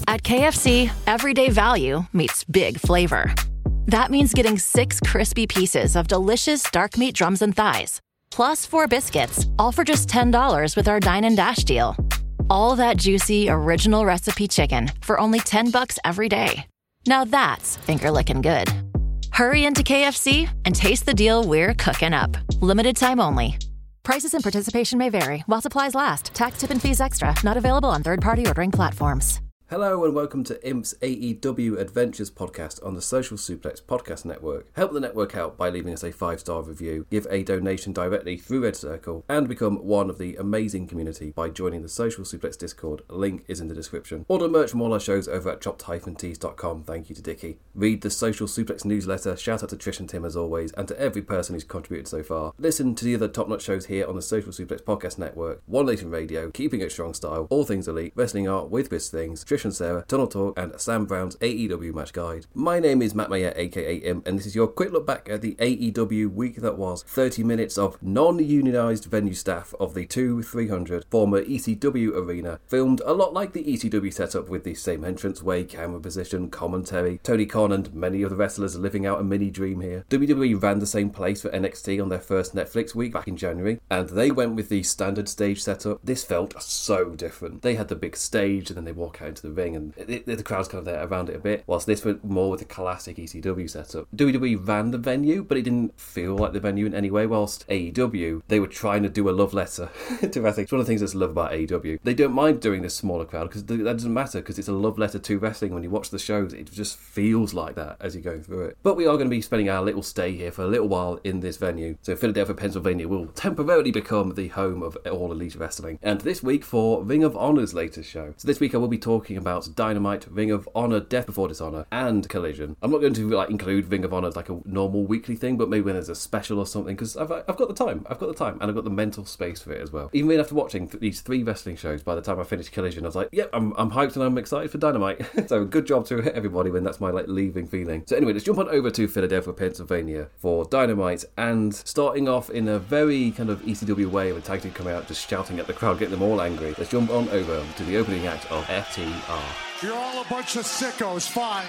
At KFC, everyday value meets big flavor. That means getting 6 crispy pieces of delicious dark meat drums and thighs, plus 4 biscuits, all for just $10 with our Dine and Dash deal. All that juicy, original recipe chicken for only $10 every day. Now that's finger-licking good. Hurry into KFC and taste the deal we're cooking up. Limited time only. Prices and participation may vary while supplies last. Tax, tip, and fees extra. Not available on third-party ordering platforms. Hello and welcome to IMP's AEW Adventures podcast on the Social Suplex Podcast Network. Help the network out by leaving us a 5-star review, give a donation directly through Red Circle, and become one of the amazing community by joining the Social Suplex Discord. Link is in the description. Order merch from all our shows over at chopped-tees.com. Thank you to Dickie. Read the Social Suplex newsletter. Shout out to Trish and Tim as always, and to every person who's contributed so far. Listen to the other top-notch shows here on the Social Suplex Podcast Network. One Nation Radio, Keeping It Strong Style, All Things Elite, Wrestling Art with Biz Things, Trish and Sarah, Tunnel Talk, and Sam Brown's AEW Match Guide. My name is Matt Mayer, aka Imp, and this is your quick look back at the AEW week that was. 30 minutes of non-unionised venue staff of the 2-300 former ECW arena, filmed a lot like the ECW setup with the same entranceway, camera position, commentary, Tony Khan and many of the wrestlers living out a mini dream here. WWE ran the same place for NXT on their first Netflix week back in January, and they went with the standard stage setup. This felt so different. They had the big stage and then they walk out into the ring and the crowd's kind of there around it a bit, whilst this went more with the classic ECW setup. WWE ran the venue, but it didn't feel like the venue in any way, whilst AEW, they were trying to do a love letter to wrestling. It's one of the things that's love about AEW. They don't mind doing this smaller crowd, because that doesn't matter, because it's a love letter to wrestling. When you watch the shows, it just feels like that as you're going through it. But we are going to be spending our little stay here for a little while in this venue, so Philadelphia, Pennsylvania will temporarily become the home of All Elite Wrestling. And this week for Ring of Honor's latest show. So this week I will be talking about Dynamite, Ring of Honor, Death Before Dishonor, and Collision. I'm not going to include Ring of Honor as like a normal weekly thing, but maybe when there's a special or something, because I've got the time. I've got the time, and I've got the mental space for it as well. Even after watching these 3 wrestling shows, by the time I finished Collision, I was like, yep, I'm hyped and I'm excited for Dynamite. So good job to everybody when that's my leaving feeling. So anyway, let's jump on over to Philadelphia, Pennsylvania for Dynamite, and starting off in a very kind of ECW way with tag team coming out, just shouting at the crowd, getting them all angry. Let's jump on over to the opening act of FTR. You're all a bunch of sickos, fine.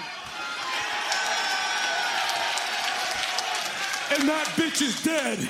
And that bitch is dead.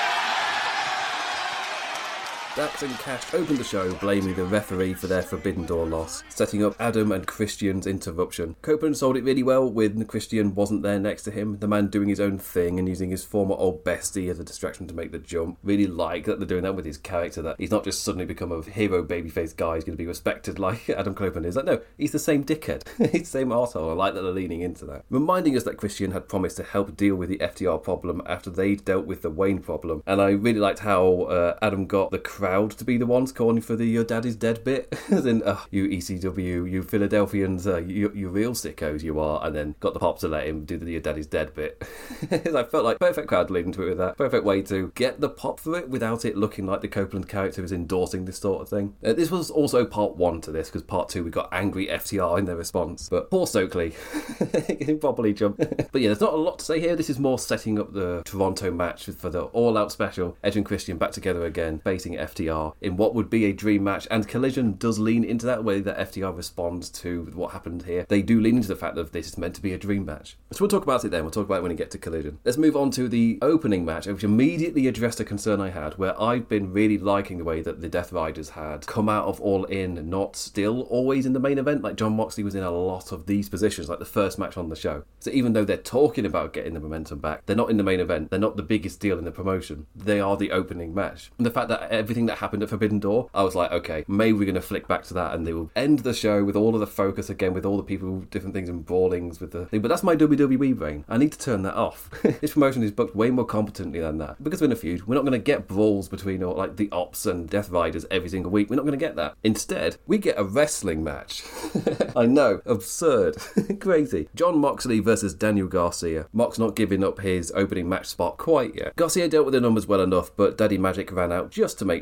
Dax and Cash opened the show blaming the referee for their Forbidden Door loss, setting up Adam and Christian's interruption. Copeland sold it really well when Christian wasn't there next to him, the man doing his own thing and using his former old bestie as a distraction to make the jump. Really like that they're doing that with his character, that he's not just suddenly become a hero babyface guy who's going to be respected like Adam Copeland is. Like, no, he's the same dickhead. He's the same arsehole. I like that they're leaning into that. Reminding us that Christian had promised to help deal with the FTR problem after they'd dealt with the Wayne problem. And I really liked how Adam got the crowd to be the ones calling for the your daddy's dead bit. As in, you ECW, you Philadelphians, you real sickos you are, and then got the pop to let him do the your daddy's dead bit. I felt like perfect crowd leading to it with that. Perfect way to get the pop for it without it looking like the Copeland character is endorsing this sort of thing. This was also part 1 to this, because part 2 we got angry FTR in their response. But poor Stokely, getting properly jumped. But yeah, there's not a lot to say here. This is more setting up the Toronto match for the all-out special. Edge and Christian back together again, facing FTR in what would be a dream match, and Collision does lean into that way that FTR responds to what happened here. They do lean into the fact that this is meant to be a dream match. So we'll talk about it then. We'll talk about it when we get to Collision. Let's move on to the opening match, which immediately addressed a concern I had, where I've been really liking the way that the Death Riders had come out of All In, not still always in the main event. Like Jon Moxley was in a lot of these positions, like the first match on the show. So even though they're talking about getting the momentum back, they're not in the main event. They're not the biggest deal in the promotion. They are the opening match. And the fact that everything that happened at Forbidden Door, I was like, okay, maybe we're going to flick back to that and they will end the show with all of the focus again, with all the people, different things and brawlings with the thing. But that's my WWE brain. I need to turn that off. This promotion is booked way more competently than that. Because we're in a feud, we're not going to get brawls between like the Ops and Death Riders every single week. We're not going to get that. Instead, we get a wrestling match. I know, absurd. Crazy. Jon Moxley versus Daniel Garcia. Mox not giving up his opening match spot quite yet. Garcia dealt with the numbers well enough, but Daddy Magic ran out just to make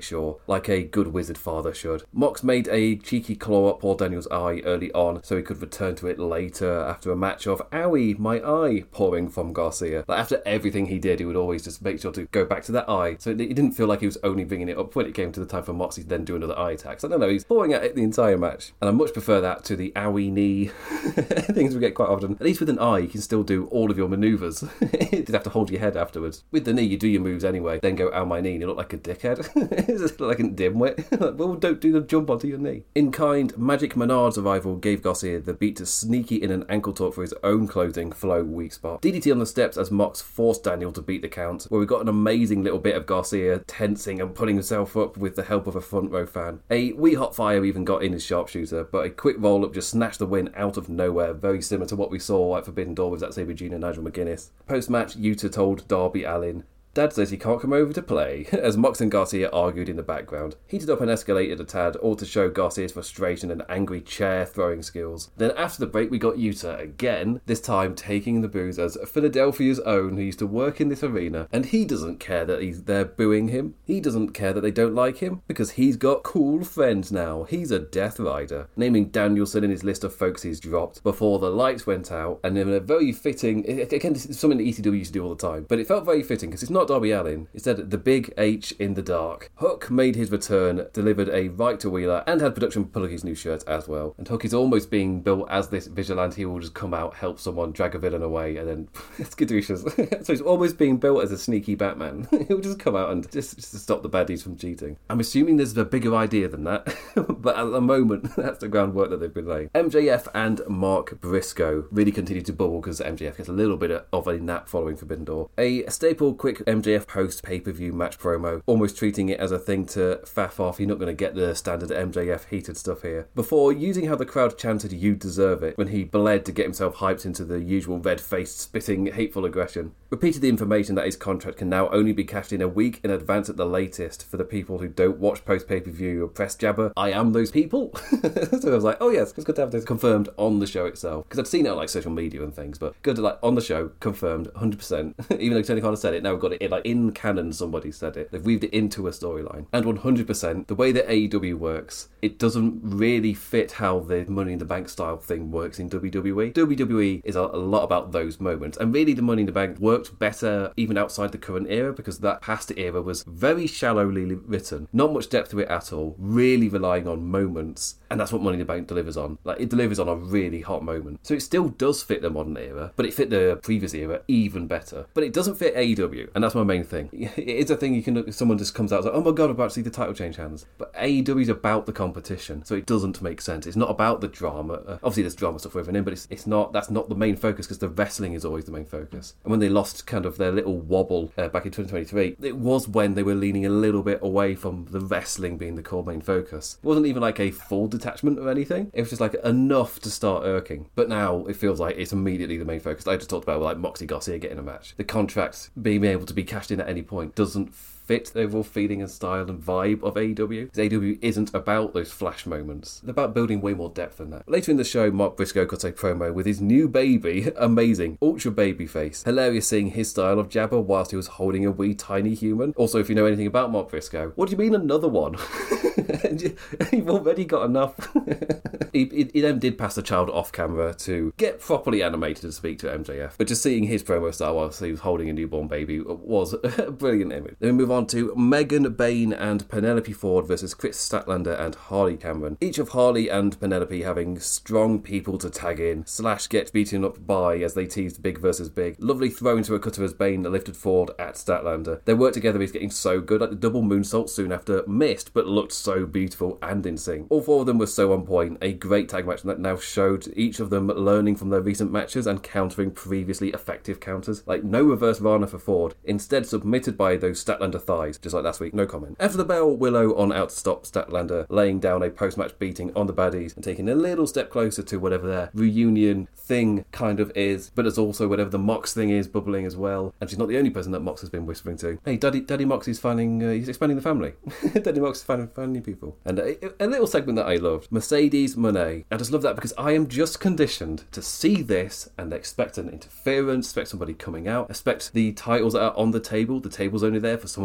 sure, like a good wizard father should. Mox made a cheeky claw up Paul Daniels' eye early on so he could return to it later after a match of "owie, my eye" pouring from Garcia. Like, after everything he did, he would always just make sure to go back to that eye, so it didn't feel like he was only bringing it up when it came to the time for Moxley to then do another eye attack. So I don't know, he's pouring at it the entire match, and I much prefer that to the "owie knee" things we get quite often. At least with an eye, you can still do all of your manoeuvres. You just have to hold your head afterwards. With the knee, you do your moves anyway, then go "ow, my knee," and you look like a dickhead. You look like a dimwit. Well, don't do the jump onto your knee. In kind, Magic Menard's arrival gave Garcia the beat to sneaky in an ankle talk for his own closing flow weak spot. DDT on the steps as Mox forced Daniel to beat the count, where we got an amazing little bit of Garcia tensing and pulling himself up with the help of a front row fan. A wee hot fire even got in his sharpshooter, but a quick roll up just snatched the win out of nowhere, very similar to what we saw at Forbidden Door with Zack Sabre Jr. and Nigel McGuinness. Post-match, Yuta told Darby Allin, "Dad says he can't come over to play," as Mox and Garcia argued in the background. Heated up and escalated a tad, all to show Garcia's frustration and angry chair-throwing skills. Then after the break, we got Yuta again, this time taking the boos as Philadelphia's own, who used to work in this arena, and he doesn't care that they're booing him. He doesn't care that they don't like him, because he's got cool friends now. He's a Death Rider. Naming Danielson in his list of folks he's dropped before the lights went out, and in a very fitting, again, this is something that ECW used to do all the time, but it felt very fitting, because it's not Darby Allin. Instead, the Big H in the dark. Hook made his return, delivered a right to Wheeler, and had production pull his new shirt as well. And Hook is almost being built as this vigilante who will just come out, help someone, drag a villain away, and then it's Caduceus. So he's almost being built as a sneaky Batman. He'll just come out and just stop the baddies from cheating. I'm assuming there's a bigger idea than that, but at the moment, that's the groundwork that they've been laying. MJF and Mark Briscoe really continue to bubble because MJF gets a little bit of a nap following Forbidden Door. A staple quick MJF post-pay-per-view match promo, almost treating it as a thing to faff off. You're not going to get the standard MJF heated stuff here. Before using how the crowd chanted "you deserve it" when he bled to get himself hyped into the usual red-faced, spitting, hateful aggression. Repeated the information that his contract can now only be cashed in a week in advance at the latest for the people who don't watch post-pay-per-view or press jabber. I am those people. So I was like, oh yes, it's good to have this confirmed on the show itself. Because I'd seen it on like social media and things, but good to like on the show, confirmed, 100%. Even though Tony Khan said it, now we've got it in canon, somebody said it. They've weaved it into a storyline. And 100%, the way that AEW works, it doesn't really fit how the Money in the Bank style thing works in WWE. WWE is a lot about those moments. And really the Money in the Bank worked better even outside the current era because that past era was very shallowly written. Not much depth to it at all. Really relying on moments. And that's what Money in the Bank delivers on. Like, it delivers on a really hot moment. So it still does fit the modern era, but it fit the previous era even better. But it doesn't fit AEW, and that's my main thing. It is a thing you can, if someone just comes out and like, oh my god, I'm about to see the title change hands. But AEW is about the competition, so it doesn't make sense. It's not about the drama. Obviously there's drama stuff woven in, but it's not, that's not the main focus because the wrestling is always the main focus. And when they lost kind of their little wobble back in 2023, it was when they were leaning a little bit away from the wrestling being the core main focus. It wasn't even like a full detachment or anything. It was just like enough to start irking. But now it feels like it's immediately the main focus. I just talked about like Moxie Garcia getting a match. The contract being able to be cashed in at any point doesn't fit the overall feeling and style and vibe of AEW. Because AEW isn't about those flash moments. They're about building way more depth than that. Later in the show, Mark Briscoe got a promo with his new baby, amazing, ultra baby face. Hilarious seeing his style of jabber whilst he was holding a wee tiny human. Also, if you know anything about Mark Briscoe, what do you mean another one? You've already got enough. He then did pass the child off camera to get properly animated and speak to MJF. But just seeing his promo style whilst he was holding a newborn baby was a brilliant image. Then we move on to Megan Bayne and Penelope Ford versus Chris Statlander and Harley Cameron. Each of Harley and Penelope having strong people to tag in / get beaten up by as they teased big versus big. Lovely throw into a cutter as Bayne lifted Ford at Statlander. Their work together is getting so good, like the double moonsault soon after missed but looked so beautiful and in sync. All four of them were so on point. A great tag match that now showed each of them learning from their recent matches and countering previously effective counters. Like no reverse Rana for Ford, instead submitted by those Statlander thighs, just like last week, no comment. After the bell, Willow on out to stop Statlander, laying down a post-match beating on the baddies and taking a little step closer to whatever their reunion thing kind of is, but it's also whatever the Mox thing is bubbling as well. And she's not the only person that Mox has been whispering to. Hey, Daddy Mox is finding, he's expanding the family. Daddy Mox is finding new people. And a little segment that I loved, Mercedes Moné. I just love that because I am just conditioned to see this and expect an interference, expect somebody coming out, expect the titles that are on the table. The table's only there for someone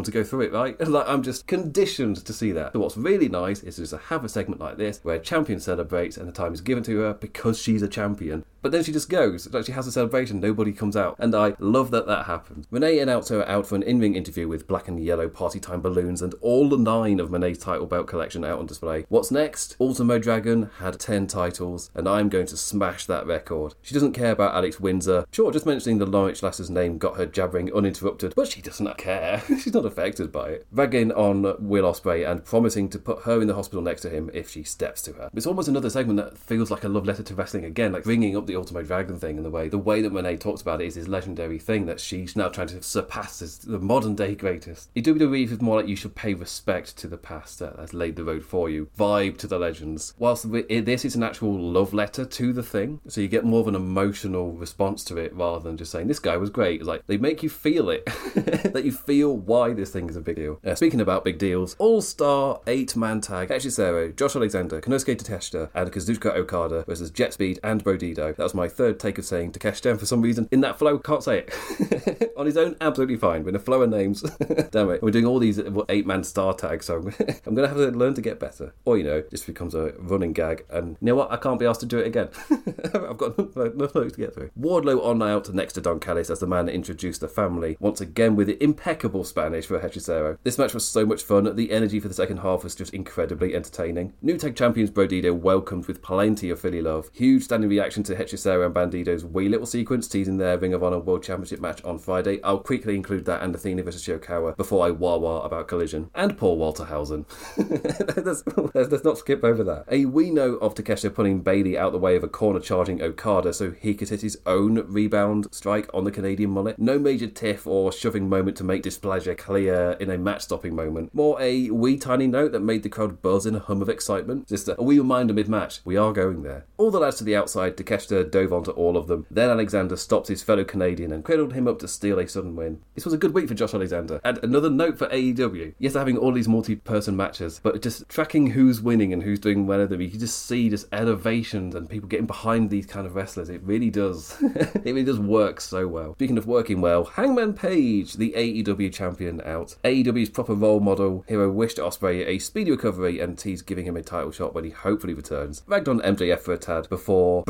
to go through it, right? Like, I'm just conditioned to see that. So what's really nice is just to have a segment like this where a champion celebrates and the time is given to her because she's a champion. But then she just goes. Like, she has a celebration, nobody comes out. And I love that happens. Monet announced her out for an in-ring interview with black and yellow party time balloons and all the 9 of Monet's title belt collection out on display. What's next? Ultimo Dragon had 10 titles, and I'm going to smash that record. She doesn't care about Alex Windsor. Sure, just mentioning the Lawrence Lasser's name got her jabbering uninterrupted, but she doesn't care. She's not affected by it. Ragging on Will Ospreay and promising to put her in the hospital next to him if she steps to her. It's almost another segment that feels like a love letter to wrestling again, like bringing up the Ultimo Dragon thing in the way that Monet talks about it is this legendary thing that she's now trying to surpass as the modern day greatest. In WWE is more like you should pay respect to the past that has laid the road for you, vibe to the legends, whilst this is an actual love letter to the thing, so you get more of an emotional response to it rather than just saying this guy was great. It's like they make you feel it that you feel why this thing is a big deal. Speaking about big deals, all-star 8-man tag Hechicero, Josh Alexander, Konosuke Takeshita and Kazuchika Okada versus Jet Speed and Bro Dido. That was my third take of saying Takeshita, and for some reason in that flow can't say it. On his own, absolutely fine, but in a flow of names damn it, we're doing all these 8-man star tags, so I'm gonna have to learn to get better, or just becomes a running gag, and you know what, I can't be asked to do it again. I've got nothing to get through. Wardlow on out next to Don Callis as the man introduced the family, once again with impeccable Spanish for Hechicero. This match was so much fun. The energy for the second half was just incredibly entertaining. New tag champions Bro Dido welcomed with plenty of Philly love. Huge standing reaction to Hechicero and Bandido's wee little sequence teasing their Ring of Honor World Championship match on Friday. I'll quickly include that and Athena versus Yokawa before I wah-wah about Collision. And Paul Walterhausen. let's not skip over that. We know of Takeshita pulling Bailey out the way of a corner charging Okada so he could hit his own rebound strike on the Canadian mullet. No major tiff or shoving moment to make displeasure clear in a match-stopping moment. More a wee tiny note that made the crowd buzz in a hum of excitement. Just a wee reminder mid-match, we are going there. All the lads to the outside, Takeshita dove onto all of them. Then Alexander stopped his fellow Canadian and cradled him up to steal a sudden win. This was a good week for Josh Alexander. And another note for AEW. Yes, they're having all these multi-person matches, but just tracking who's winning and who's doing well of them, you can just see this elevations and people getting behind these kind of wrestlers. It really does. It really does work so well. Speaking of working well, Hangman Page, the AEW champion, out. AEW's proper role model hero wished Ospreay a speedy recovery and teased giving him a title shot when he hopefully returns. Ragged on MJF for a tad before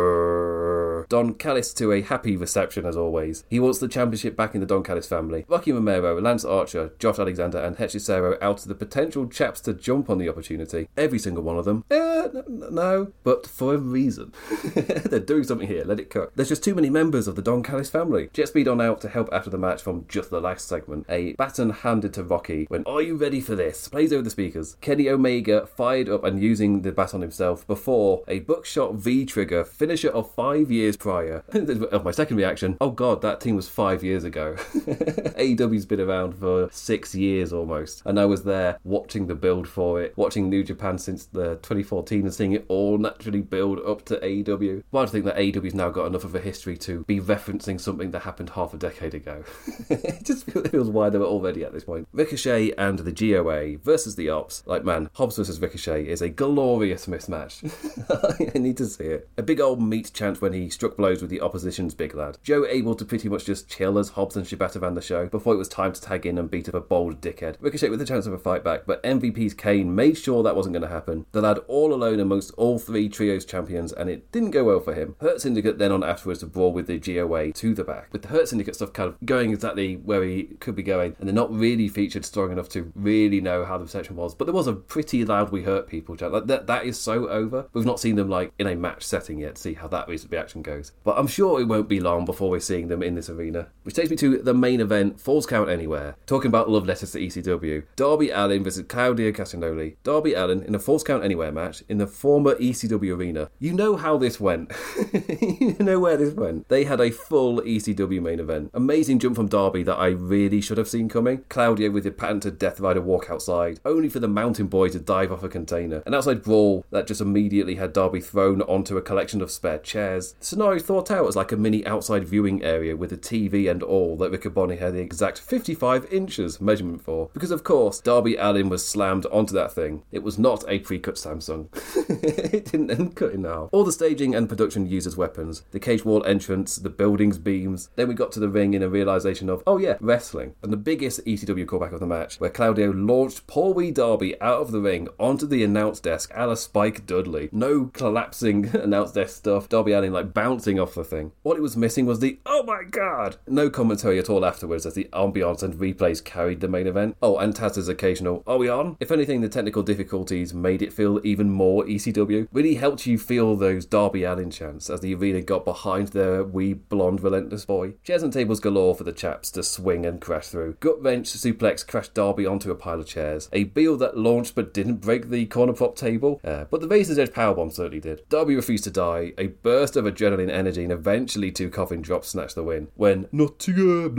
Don Callis to a happy reception as always. He wants the championship back in the Don Callis family. Rocky Romero, Lance Archer, Josh Alexander and Hechicero out to the potential chaps to jump on the opportunity. Every single one of them. No, but for a reason. They're doing something here, let it cut. There's just too many members of the Don Callis family. Jet Speed on out to help after the match from just the last segment. A baton handed to Rocky when "Are you ready for this?" plays over the speakers. Kenny Omega fired up and using the baton himself before a buckshot V-trigger finisher of 5 years prior. Of my second reaction, oh god, that team was 5 years ago. AEW's been around for 6 years almost, and I was there watching the build for it, watching New Japan since the 2014 and seeing it all naturally build up to AEW. Well, I think that AEW's now got enough of a history to be referencing something that happened half a decade ago. It just feels why they were already at this point. Ricochet and the GOA versus the Ops. Like, man, Hobbs versus Ricochet is a glorious mismatch. I need to see it. A big old meat chant when he struck blows with the opposition's big lad. Joe able to pretty much just chill as Hobbs and Shibata ran the show before it was time to tag in and beat up a bold dickhead. Ricochet with a chance of a fight back, but MVP's Kane made sure that wasn't going to happen. The lad all alone amongst all three trios champions, and it didn't go well for him. Hurt Syndicate then on afterwards to brawl with the GOA to the back. With the Hurt Syndicate stuff kind of going exactly where he could be going, and they're not really featured strong enough to really know how the reception was, but there was a pretty loud "We Hurt People" chant. Like, that is so over. We've not seen them like in a match setting yet to see how that reaction goes. But I'm sure it won't be long before we're seeing them in this arena. Which takes me to the main event, Falls Count Anywhere. Talking about love letters to ECW. Darby Allin versus Claudio Castagnoli. Darby Allin in a Falls Count Anywhere match in the former ECW arena. You know how this went. You know where this went. They had a full ECW main event. Amazing jump from Darby that I really should have seen coming. Claudio with the patented Death Rider walk outside, only for the Mountain Boy to dive off a container. An outside brawl that just immediately had Darby thrown onto a collection of spare chairs. scenario thought out as like a mini outside viewing area with a TV and all that Riccoboni had the exact 55 inches measurement for. Because of course, Darby Allin was slammed onto that thing. It was not a pre-cut Samsung. It didn't end cut in half. All the staging and production used as weapons. The cage wall entrance, the building's beams. Then we got to the ring in a realisation of, oh yeah, wrestling. And the biggest ECW callback of the match, where Claudio launched poor wee Darby out of the ring onto the announce desk a la Spike Dudley. No collapsing announce desk stuff. Darby Allin like bouncing off the thing. What it was missing was the, oh my god! No commentary at all afterwards as the ambiance and replays carried the main event. Oh, and Taz's occasional, are we on? If anything, the technical difficulties made it feel even more ECW. Really helped you feel those Darby Allin chants as the arena got behind their wee blonde relentless boy. Chairs and tables galore for the chaps to swing and crash through. Gut wrench suplex crashed Darby onto a pile of chairs. A Beal that launched but didn't break the corner prop table. But the Razor's Edge powerbomb certainly did. Darby refused to die. A burst of adrenaline energy and eventually 2 coffin drops snatched the win. When not to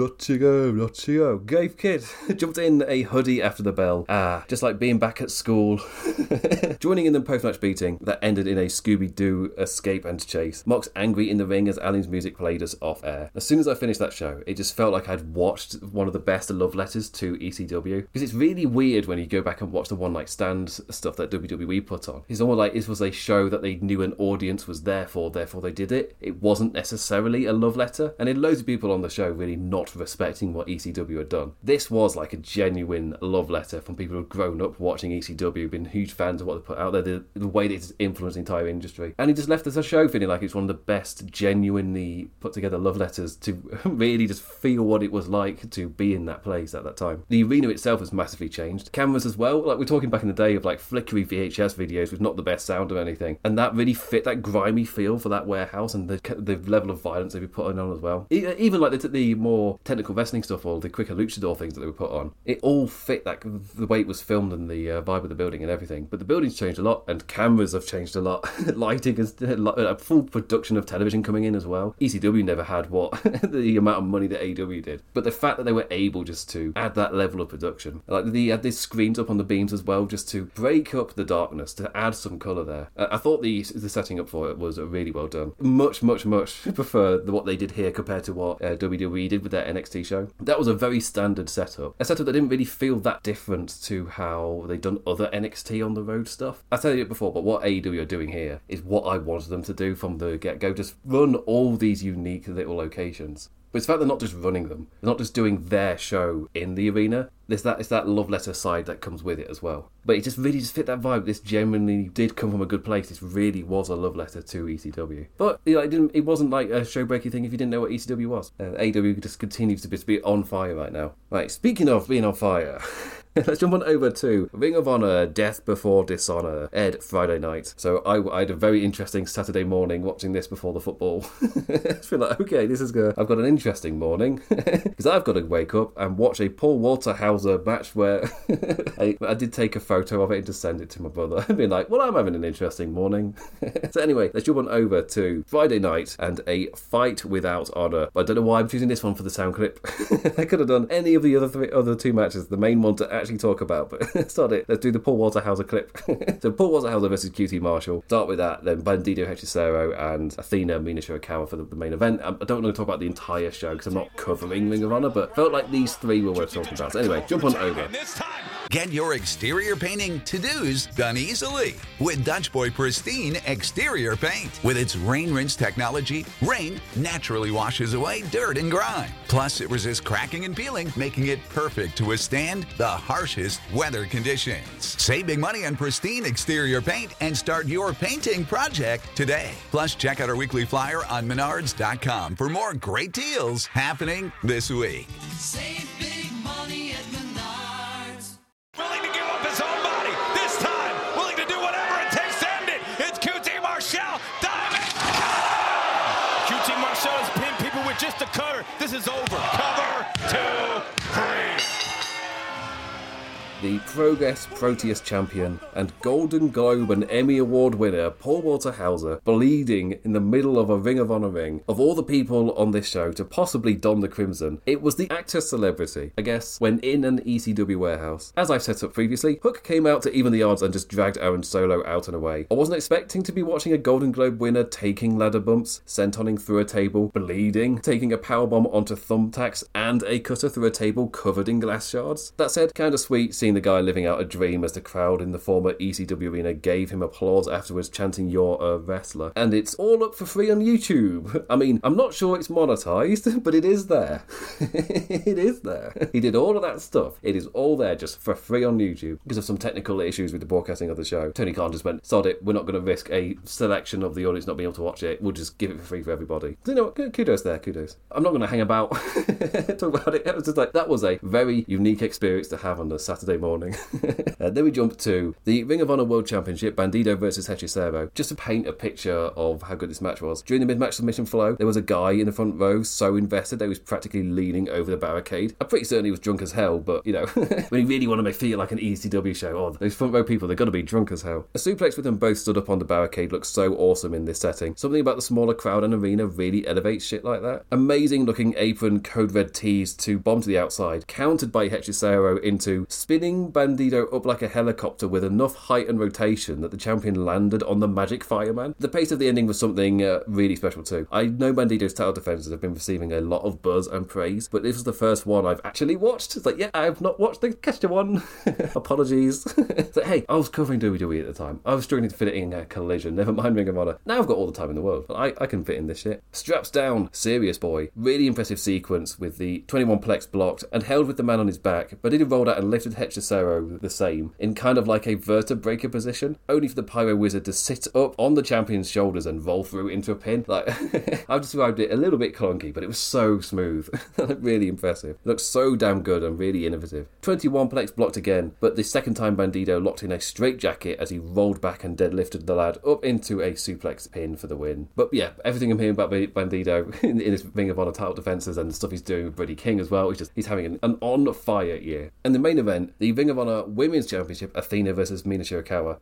go, Gave Kid jumped in a hoodie after the bell. Just like being back at school. Joining in the post-match beating that ended in a Scooby-Doo escape and chase. Mox angry in the ring as Allin's music played us off air. As soon as I finished that show, it just felt like I'd watched one of the best love letters to ECW. Because it's really weird when you go back and watch the one night stand stuff that WWE put on. It's almost like it was a show that they knew an audience was there for, therefore they did it. It wasn't necessarily a love letter. And in loads of people on the show really not respecting what ECW had done. This was like a genuine love letter from people who've grown up watching ECW, been huge fans of what they put out there, the way that it's influenced the entire industry. And he just left us a show feeling like it's one of the best genuinely put together love letters to really just feel what it was like to be in that place at that time. The arena itself has massively changed. Cameras as well, like we're talking back in the day of like flickery VHS videos with not the best sound or anything. And that really fit that grimy feel for that warehouse and the level of violence they were putting on as well. Even like the more technical wrestling stuff or the quicker luchador things that they were put on. It all fit that the way it was filmed and the vibe of the building and everything. But the building's changed a lot and cameras have changed a lot. Lighting has a full production of television coming in as well. ECW never had the amount of money that AEW did. But the fact that they were able just to add that level of production. Like they had these screens up on the beams as well just to break up the darkness, to add some colour there. I thought the setting up for it was really well done. Much prefer what they did here compared to what WWE did with their NXT show. That was a very standard setup. A setup that didn't really feel that different to how they'd done other NXT on the road stuff. I said it before, but what AEW are doing here is what I wanted them to do from the get-go. Just run all these unique little locations. But it's the fact they're not just running them. They're not just doing their show in the arena. It's that love letter side that comes with it as well. But it just really fit that vibe. This genuinely did come from a good place. This really was a love letter to ECW. But it wasn't like a show-breaking thing if you didn't know what ECW was. AEW just continues to be on fire right now. Right, speaking of being on fire... Let's jump on over to Ring of Honor Death Before Dishonor, aired Friday night. So I had a very interesting Saturday morning watching this before the football. I feel like, okay, I've got an interesting morning. Because I've got to wake up and watch a Paul Walter Hauser match where I did take a photo of it and just send it to my brother. And be like, well, I'm having an interesting morning. So anyway, let's jump on over to Friday night and a Fight Without Honor. But I don't know why I'm choosing this one for the sound clip. I could have done any of the other 2 matches. The main one to actually talk about, but let's do the Paul Walter Hauser clip. So Paul Walter Hauser versus QT Marshall. Start with that, then Bandido Hechicero and Athena Mina Shirakawa for the main event. I don't want to talk about the entire show because I'm not covering Ring of Honor, but felt like these 3 were worth talking about. So anyway, jump on over. Get your exterior painting to-dos done easily with Dutch Boy Pristine Exterior Paint. With its rain rinse technology, rain naturally washes away dirt and grime. Plus, it resists cracking and peeling, making it perfect to withstand the harshest weather conditions. Save big money on Pristine Exterior Paint and start your painting project today. Plus, check out our weekly flyer on Menards.com for more great deals happening this week. Save big money at Menards. Willing to give up his own body. This time, willing to do whatever it takes to end it. It's QT Marshall. Diamond. QT Marshall has pinned people with just a cutter. This is over. Cover 2, 3. the Progress Proteus champion and Golden Globe and Emmy Award winner Paul Walter Hauser bleeding in the middle of a Ring of Honor ring. Of all the people on this show to possibly don the crimson, it was the actor's celebrity. I guess when in an ECW warehouse. As I've set up previously, Hook came out to even the odds and just dragged Aaron Solo out and away. I wasn't expecting to be watching a Golden Globe winner taking ladder bumps, sentoning through a table, bleeding, taking a powerbomb onto thumbtacks, and a cutter through a table covered in glass shards. That said, kinda sweet seeing the guy living out a dream as the crowd in the former ECW arena gave him applause afterwards chanting, "You're a wrestler." And it's all up for free on YouTube. I mean, I'm not sure it's monetized, but it is there. It is there. He did all of that stuff. It is all there just for free on YouTube. Because of some technical issues with the broadcasting of the show, Tony Khan just went, sod it, we're not going to risk a selection of the audience not being able to watch it. We'll just give it for free for everybody. So you know what? Kudos there, kudos. I'm not going to hang about talk about it. It was just like, that was a very unique experience to have on a Saturday morning. Then we jump to the Ring of Honor World Championship, Bandido versus Hechicero. Just to paint a picture of how good this match was. During the mid-match submission flow, there was a guy in the front row so invested that he was practically leaning over the barricade. I'm pretty certain he was drunk as hell, but you know, when you really want to make it feel like an ECW show, oh, those front row people, they've got to be drunk as hell. A suplex with them both stood up on the barricade looks so awesome in this setting. Something about the smaller crowd and arena really elevates shit like that. Amazing looking apron code red tees to bomb to the outside, countered by Hechicero into spinning Bandido up like a helicopter with enough height and rotation that the champion landed on the Magic Fireman. The pace of the ending was something really special too. I know Bandido's title defenses have been receiving a lot of buzz and praise, but this was the first one I've actually watched. It's like, yeah, I've not watched the Kesha one. Apologies. It's like, hey, I was covering WWE at the time. I was struggling to fit it in a Collision, never mind Ring of Honor. Now I've got all the time in the world. I can fit in this shit. Straps down, Serious Boy. Really impressive sequence with the 21 plex blocked and held with the man on his back, but he rolled out and lifted Hechicero the same, in kind of like a vertebraker position, only for the Pyro Wizard to sit up on the champion's shoulders and roll through into a pin. Like, I've described it a little bit clunky, but it was so smooth. Really impressive. It looked so damn good and really innovative. 21 plex blocked again, but the second time Bandido locked in a straight jacket as he rolled back and deadlifted the lad up into a suplex pin for the win. But yeah, everything I'm hearing about Bandido in his Ring of Honor title defenses and the stuff he's doing with Brady King as well, he's having an on-fire year. And the main event, the Ring of Honor Women's Championship, Athena versus Mina Shirakawa.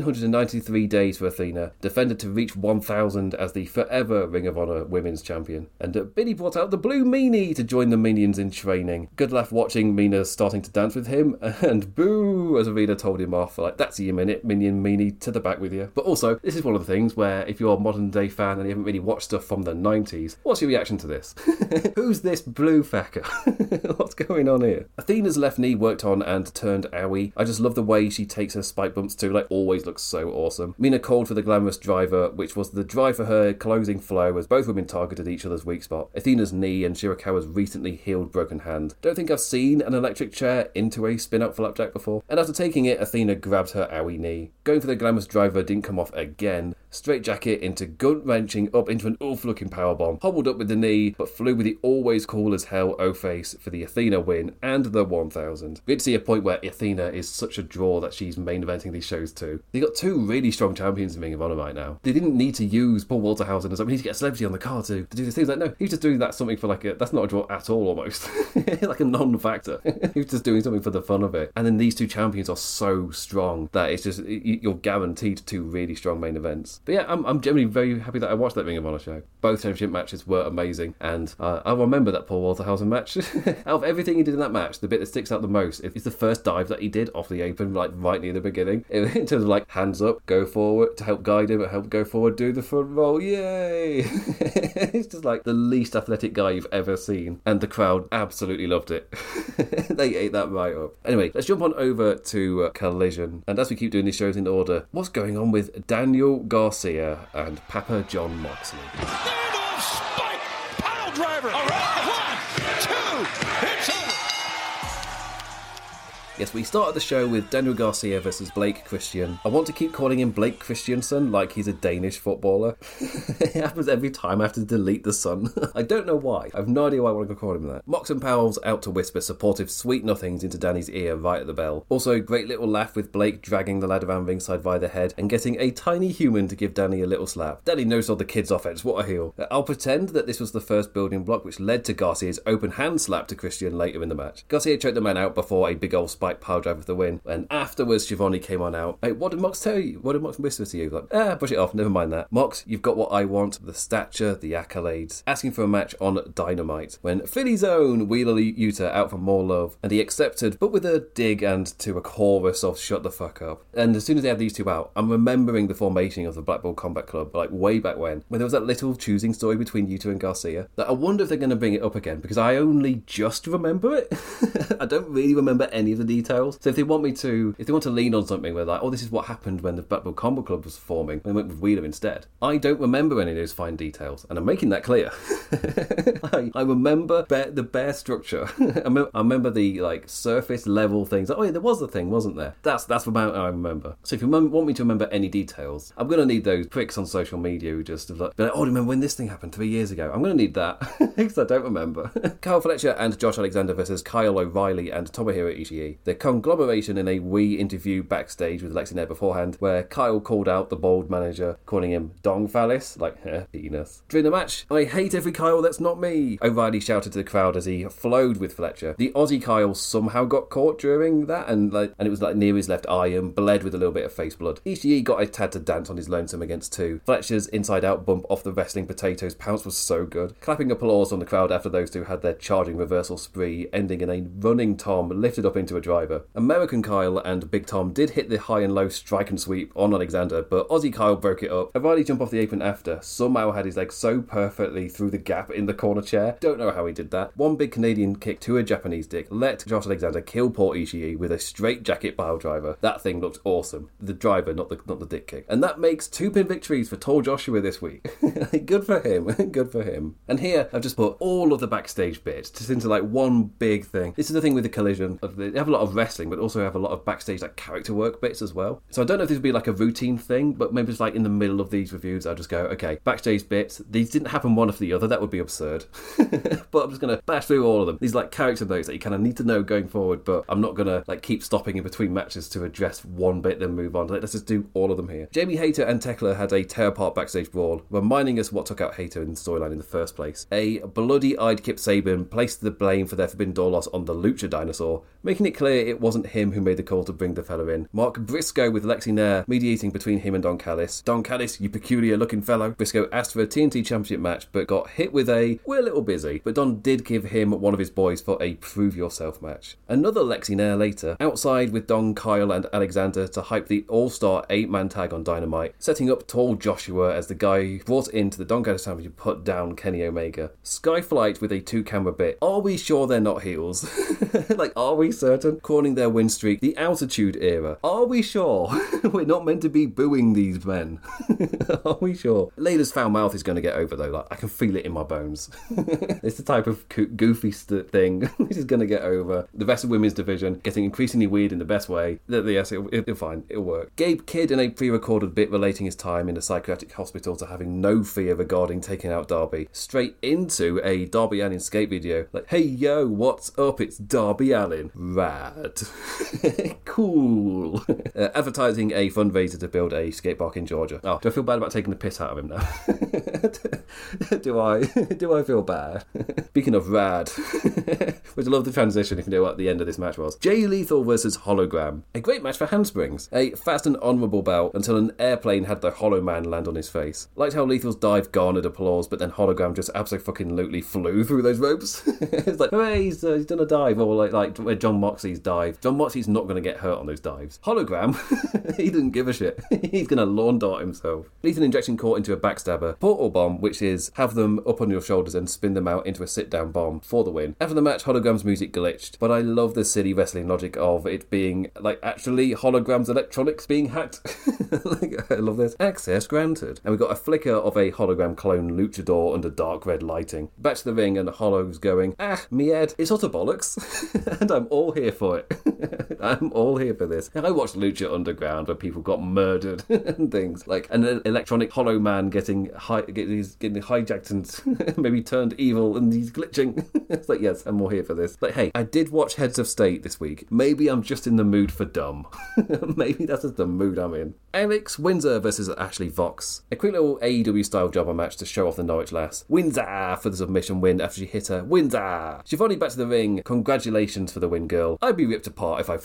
993 days for Athena, defended to reach 1,000 as the forever Ring of Honor Women's Champion. And Billy brought out the Blue Meanie to join the Minions in training. Good laugh watching Mina starting to dance with him, and boo as Arena told him off, like, that's your minute, Minion Meanie, to the back with you. But also, this is one of the things where if you're a modern day fan and you haven't really watched stuff from the 90s, what's your reaction to this? Who's this blue fecker? What's going on here? Athena's left knee worked on and turned owie. I just love the way she takes her spike bumps too, like, always looks so awesome. Mina called for the glamorous driver, which was the drive for her closing flow as both women targeted each other's weak spot. Athena's knee and Shirakawa's recently healed broken hand. Don't think I've seen an electric chair into a spin-out flapjack before. And after taking it, Athena grabbed her owie knee. Going for the glamorous driver didn't come off again. Straight jacket into gut-wrenching up into an oof-looking powerbomb. Hobbled up with the knee, but flew with the always cool as hell O-face for the Athena win and the 1,000. Great to see a point where Athena is such a draw that she's main eventing these shows too. They got two really strong champions in Ring of Honor right now. They didn't need to use Paul Walterhausen as we need to get a celebrity on the card to do these things. Like, no, he's just doing that something for like a, that's not a draw at all almost. Like a non-factor. He's just doing something for the fun of it. And then these two champions are so strong that it's just, you're guaranteed two really strong main events. But yeah, I'm generally very happy that I watched that Ring of Honor show. Both championship matches were amazing, and I remember that Paul Walterhausen match. Out of everything he did in that match, the bit that sticks out the most is the first dive that he did off the apron, like right near the beginning. In terms of like hands up, go forward to help guide him, help go forward, do the front roll, yay! It's just like the least athletic guy you've ever seen, and the crowd absolutely loved it. They ate that right up. Anyway, let's jump on over to Collision, and as we keep doing these shows in order, what's going on with Daniel Garcia and Papa John Moxley? Spike! Pile driver! All right! 1, 2, it's over! Yes, we started the show with Daniel Garcia versus Blake Christian. I want to keep calling him Blake Christiansen like he's a Danish footballer. It happens every time I have to delete the son. I don't know why. I have no idea why I want to call him that. Mox and Powell's out to whisper supportive sweet nothings into Danny's ear right at the bell. Also, great little laugh with Blake dragging the lad around ringside via the head and getting a tiny human to give Danny a little slap. Danny knows all the kids' offense, what a heel. I'll pretend that this was the first building block which led to Garcia's open hand slap to Christian later in the match. Garcia choked the man out before a big old spike spike piledriver for the win. And afterwards, Schiavone came on out. Hey, what did Mox tell you? What did Mox whisper to you? Like, brush it off, never mind that. Mox, you've got what I want, the stature, the accolades. Asking for a match on Dynamite. When Philly's own Wheeler Yuta out for more love, and he accepted, but with a dig and to a chorus of shut the fuck up. And as soon as they had these two out, I'm remembering the formation of the Black Bull Combat Club, like way back when there was that little choosing story between Yuta and Garcia. That I wonder if they're going to bring it up again, because I only just remember it. I don't really remember any of the details. So if they want to lean on something where like, oh, this is what happened when the Black Bull Combat Club was forming, and they went with Wheeler instead. I don't remember any of those fine details, and I'm making that clear. I remember the bare structure. I remember the like surface level things. Oh yeah, there was a thing, wasn't there? That's about I remember. So if you want me to remember any details, I'm going to need those pricks on social media who just be like, oh, remember when this thing happened 3 years ago? I'm going to need that because I don't remember. Kyle Fletcher and Josh Alexander versus Kyle O'Reilly and Tomohiro Ishii. The conglomeration in a Wii interview backstage with Lexi Nair beforehand, where Kyle called out the bold manager, calling him Dong Phallus, like, penis. During the match, I hate every Kyle that's not me, O'Reilly shouted to the crowd as he flowed with Fletcher. The Aussie Kyle somehow got caught during that, and it was like near his left eye and bled with a little bit of face blood. Ishii got a tad to dance on his lonesome against two. Fletcher's inside-out bump off the wrestling potatoes pounce was so good. Clapping applause from the crowd after those two had their charging reversal spree, ending in a running Tom lifted up into a driver. American Kyle and Big Tom did hit the high and low strike and sweep on Alexander, but Aussie Kyle broke it up. O'Reilly jumped off the apron after, somehow had his leg so perfectly through the gap in the corner chair. Don't know how he did that. One big Canadian kick to a Japanese dick let Josh Alexander kill poor Ishii with a straight jacket pile driver. That thing looked awesome. The driver, not the dick kick. And that makes 2 pin victories for Tall Joshua this week. Good for him. Good for him. And here I've just put all of the backstage bits just into like one big thing. This is the thing with the Collision. They have a lot of wrestling, but also have a lot of backstage like character work bits as well. So I don't know if this would be like a routine thing, but maybe it's like in the middle of these reviews I'll just go, okay, backstage bits. These didn't happen one after the other. That would be absurd. But I'm just going to bash through all of them. These like character notes that you kind of need to know going forward, but I'm not going to like keep stopping in between matches to address one bit then move on. Let's just do all of them here. Jamie Hayter and Tekla had a tear-apart backstage brawl, reminding us what took out Hayter in the storyline in the first place. A bloody-eyed Kip Sabian placed the blame for their Forbidden Door loss on the Lucha Dinosaur, making it clear it wasn't him who made the call to bring the fella in. Mark Briscoe with Lexi Nair mediating between him and Don Callis. Don Callis, you peculiar-looking fellow. Briscoe asked for a TNT Championship match, but got hit with a, we're a little busy. But Don did give him one of his boys for a prove-yourself match. Another Lexi Nair later, outside with Don, Kyle and Alexander to hype the all-star 8-man tag on Dynamite, setting up Tall Joshua as the guy who brought into the Don Callis Championship put down Kenny Omega. Skyflight with a 2-camera bit. Are we sure they're not heels? Like, are we certain? Calling their win streak the Altitude Era. Are we sure? We're not meant to be booing these men. Are we sure? Layla's foul mouth is going to get over though. Like, I can feel it in my bones. It's the type of goofy thing. This is going to get over. The rest of women's division getting increasingly weird in the best way. Yes, it'll fine. It'll work. Gabe Kidd in a pre-recorded bit relating his time in a psychiatric hospital to having no fear regarding taking out Darby. Straight into a Darby Allin skate video. Like, hey yo, what's up? It's Darby Allin. Rad. Cool. Advertising a fundraiser to build a skate park in Georgia. Oh, do I feel bad about taking the piss out of him now? Do I feel bad? Speaking of rad, which I love the transition if you know what the end of this match was. Jay Lethal versus Hologram. A great match for handsprings. A fast and honourable bout until an airplane had the Hollow Man land on his face. Liked how Lethal's dive garnered applause, but then Hologram just absolutely flew through those ropes. It's like, hooray, he's done a dive. Or like where John Moxley's dive. John Moxley's not going to get hurt on those dives. Hologram, he didn't give a shit. He's going to lawn dart himself. Lethal injection caught into a backstabber. Portal bomb, which is have them up on your shoulders and spin them out into a sit-down bomb for the win. After the match, Hologram's music glitched, but I love the silly wrestling logic of it being, like, actually Hologram's electronics being hacked. Like, I love this. Access granted. And we got a flicker of a Hologram clone luchador under dark red lighting. Back to the ring and Hollow's going, me head, it's utter bollocks. And I'm all here for it. I'm all here for this. And I watched Lucha Underground where people got murdered and things. Like an electronic Hollow Man getting hijacked and maybe turned evil and he's glitching. It's like, yes, I'm all here for this. Like, hey, I did watch Heads of State this week. Maybe I'm just in the mood for dumb. Maybe that's just the mood I'm in. Alex Windsor versus Ashley Vox. A quick little AEW style jobber match to show off the Norwich lass. Windsor for the submission win after she hit her. Windsor! Shivani back to the ring. Congratulations for the win, girl. I'd be ripped apart if I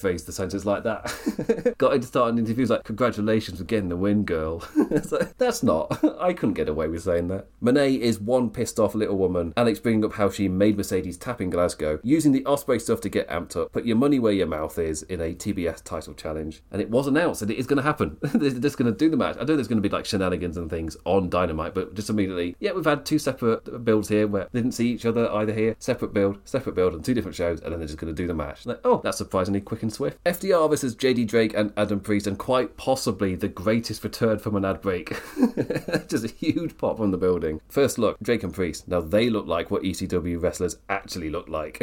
phrased the sentence like that. Got into starting interviews like, congratulations for getting the win, girl. It's like, that's not. I couldn't get away with saying that. Monet is one pissed off little woman. Alex bringing up how she made Mercedes tap in Glasgow, using the Ospreay stuff to get amped up. Put your money where your mouth is in a TBS title challenge. And it was announced that it is going to happen. They're just going to do the match. I know there's going to be like shenanigans and things on Dynamite, but just immediately, yeah, we've had 2 separate builds here where they didn't see each other either here. Separate build on 2 different shows, and then they're just going to do the match. Like, oh, that's surprisingly quick and swift. FDR versus JD Drake and Adam Priest, and quite possibly the greatest return from an ad break. Just a huge pop from the building. First look, Drake and Priest. Now they look like what ECW wrestlers actually look like.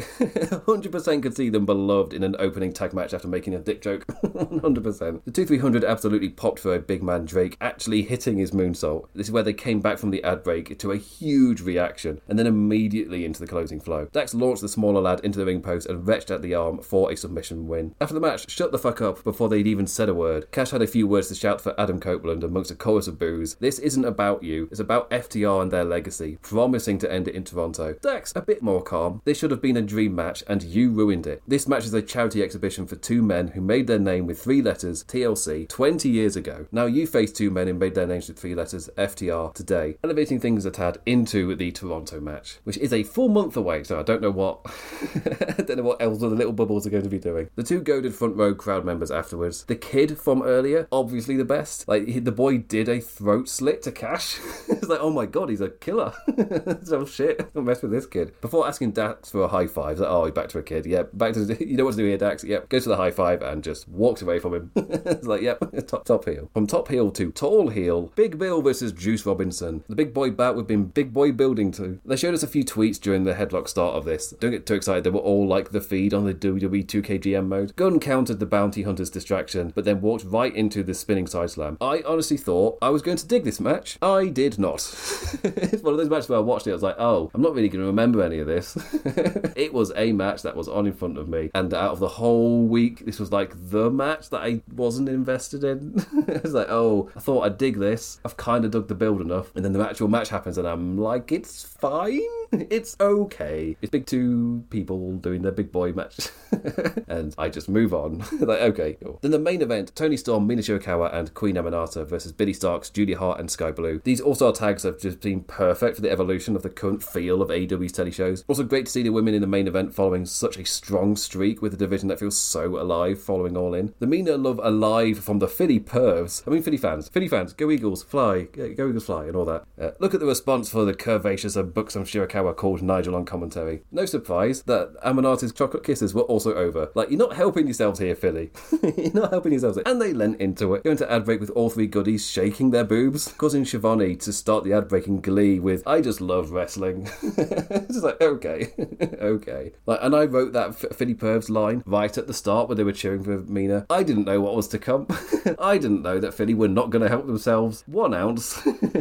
100% could see them beloved in an opening tag match after making a dick joke. 100%. The 2-300 absolutely popped for a big man Drake actually hitting his moonsault. This is where they came back from the ad break to a huge reaction, and then immediately into the closing flow. Dax launched the smaller lad into the ring post and wrenched at the arm for a submission win. After the match, shut the fuck up before they'd even said a word. Cash had a few words to shout for Adam Copeland amongst a chorus of boos. This isn't about you, it's about FTR and their legacy, promising to end it in Toronto. Dax, a bit more calm. This should have been a dream match and you ruined it. This match is a charity exhibition for 2 men who made their name with 3 letters, TLC, 20 years ago. Now you face 2 men who made their names with 3 letters, FTR, today, elevating things a tad into the Toronto match, which is a full month away, so I don't know what I don't know what else the little bubbles are going to be doing. The 2 goaded front row crowd members afterwards. The kid from earlier, obviously the best. Like, the boy did a throat slit to Cash. It's like, oh my god, he's a killer. So shit, don't mess with this kid. Before asking Dax for a high five, like, oh, he's back to a kid. Yeah, back to, you know what to do here, Dax? Yep, goes to the high five and just walks away from him. It's like, yep, top heel. From top heel to tall heel, Big Bill versus Juice Robinson. The big boy bout we've been big boy building to. They showed us a few tweets during the headlock start of this. Don't get too excited, they were all like the feed on the WWE 2KGM mode. Gunn countered the bounty hunter's distraction, but then walked right into the spinning side slam. I honestly thought I was going to dig this match. I did not. It's one of those matches where I watched it, I was like, oh, I'm not really going to remember any of this. It was a match that was on in front of me, and out of the whole week, this was like the match that I wasn't invested in. It's like, oh, I thought I'd dig this. I've kind of dug the build enough, and then the actual match happens, and I'm like, it's fine. It's okay. It's big 2 people doing their big boy match. And I just move on. Like, okay, cool. Then the main event, Toni Storm, Mina Shirakawa and Queen Aminata versus Billy Starkz, Julia Hart and Sky Blue. These all-star tags have just been perfect for the evolution of the current feel of AEW's teleshows. Also great to see the women in the main event following such a strong streak with a division that feels so alive following All In. The Mina love alive from the Philly pervs. I mean Philly fans, go Eagles, fly, go Eagles fly and all that. Look at the response for the curvaceous and buxom Shirakawa called Nigel on commentary. No surprise that Aminata's chocolate kisses were also over. Like, you're not helping yourselves here, Philly. You're not helping yourselves here. And they lent into it, going to ad break with all 3 goodies shaking their boobs, causing Shivani to start the ad break in glee with, I just love wrestling. It's just like, okay. Okay. Like, and I wrote that Philly pervs line right at the start when they were cheering for Mina. I didn't know what was to come. I didn't know that Philly were not going to help themselves 1 ounce.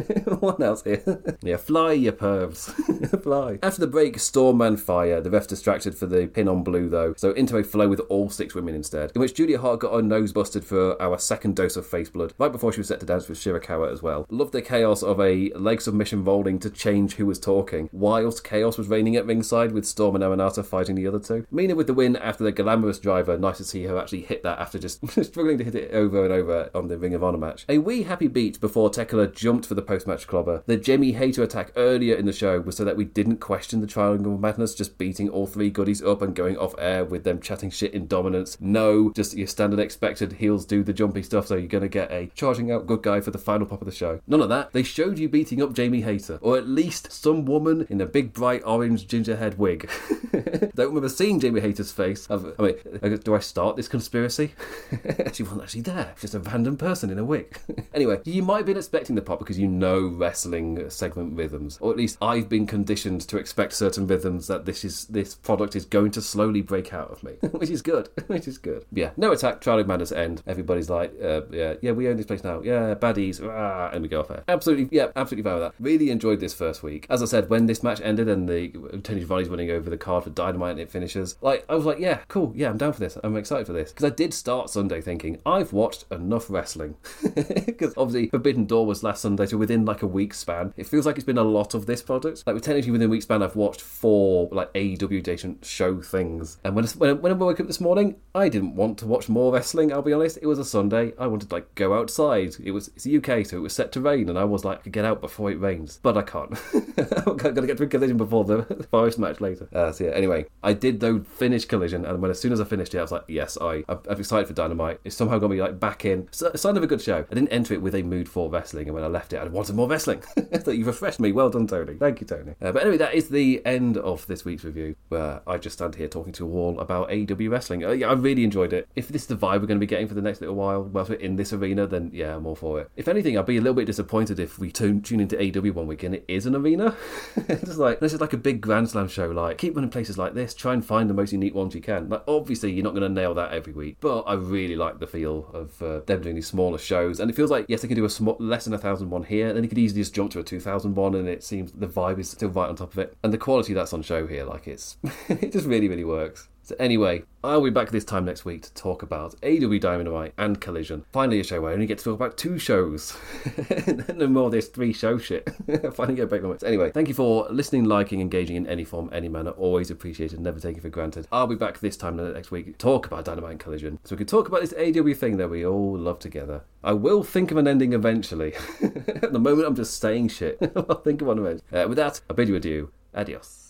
1 ounce here. Yeah, fly, you pervs. Fly. After the break, Storm and Fire. The ref distracted for the pin on Blue, though, so into a flow with all 6 women instead, in which Julia Hart got her nose busted for our second dose of face blood, right before she was set to dance with Shirakawa as well. Loved the chaos of a leg submission rolling to change who was talking, whilst chaos was reigning at ringside with Storm and Aminata fighting the other 2. Mina with the win after the glamorous driver. Nice to see her actually hit that after just struggling to hit it over and over on the Ring of Honor match. A wee happy beat before Tekla jumped for the post-match clobber. The Jamie Hayter attack earlier in the show was so that we didn't question the Triangle of Madness just beating all 3 goodies up and going off air with them chatting shit in dominance. No, just your standard expected heels do the jumpy stuff, so you're going to get a charging out good guy for the final pop of the show. None of that. They showed you beating up Jamie Hayter, or at least some woman in a big bright orange ginger head wig. Don't remember seeing Jamie Hayter's face. I mean, do I start this conspiracy? She wasn't actually there. Just a random person in a wig. Anyway, you might have been expecting the pop because you know wrestling segment rhythms, or at least I've been conditioned to expect certain rhythms that this product is going to slowly break out of me, which is good. Which is good. Yeah, no attack, Trial of Madness end. Everybody's like, yeah, we own this place now. Yeah, baddies, and we go off air. Absolutely fine with that. Really enjoyed this first week. As I said, when this match ended and the Tony Giovanni's running over the card for Dynamite and it finishes, like, I was like, yeah, cool, yeah, I'm down for this. I'm excited for this. Because I did start Sunday thinking, I've watched enough wrestling. Because obviously Forbidden Door was last Sunday, so within like a week's span, it feels like it's been a lot of this product. Like, we've technically within a week span, I've watched 4 like AEW adjacent show things. And when I woke up this morning, I didn't want to watch more wrestling. I'll be honest. It was a Sunday. I wanted to like go outside. It's the UK, so it was set to rain, and I was like, I could get out before it rains, but I can't. I've got to get to Collision before the Forest match later. So yeah. Anyway, I did though finish Collision, and as soon as I finished it, I was like, yes, I'm excited for Dynamite. It's somehow got me like back in. So, a sign of a good show. I didn't enter it with a mood for wrestling, and when I left it, I wanted more wrestling. So you've refreshed me. Well done, Tony. Thank you, Tony. But anyway, that is the end of this week's review, where I just stand here talking to a wall about AEW wrestling. Yeah, I really enjoyed it. If this is the vibe we're going to be getting for the next little while, whilst we're in this arena, then yeah, I'm all for it. If anything, I'd be a little bit disappointed if we tune into AEW one week and it is an arena. It's like, this is like a big Grand Slam show. Like, keep running places like this. Try and find the most unique ones you can. Like, obviously, you're not going to nail that every week, but I really like the feel of them doing these smaller shows. And it feels like, yes, they can do less than 1,000 one here, and then you could easily just jump to a 2,000 one, and it seems the vibe is still right on top of it. And the quality that's on show here, like, it's it just really, really works. So anyway, I'll be back this time next week to talk about AEW Dynamite and Collision. Finally a show where I only get to talk about 2 shows. No more of this 3-show shit. Finally get a break from it. So anyway, thank you for listening, liking, engaging in any form, any manner. Always appreciated, never taken for granted. I'll be back this time next week to talk about Dynamite and Collision, so we can talk about this AEW thing that we all love together. I will think of an ending eventually. At the moment, I'm just saying shit. I'll think of one eventually. With that, I bid you adieu. Adios.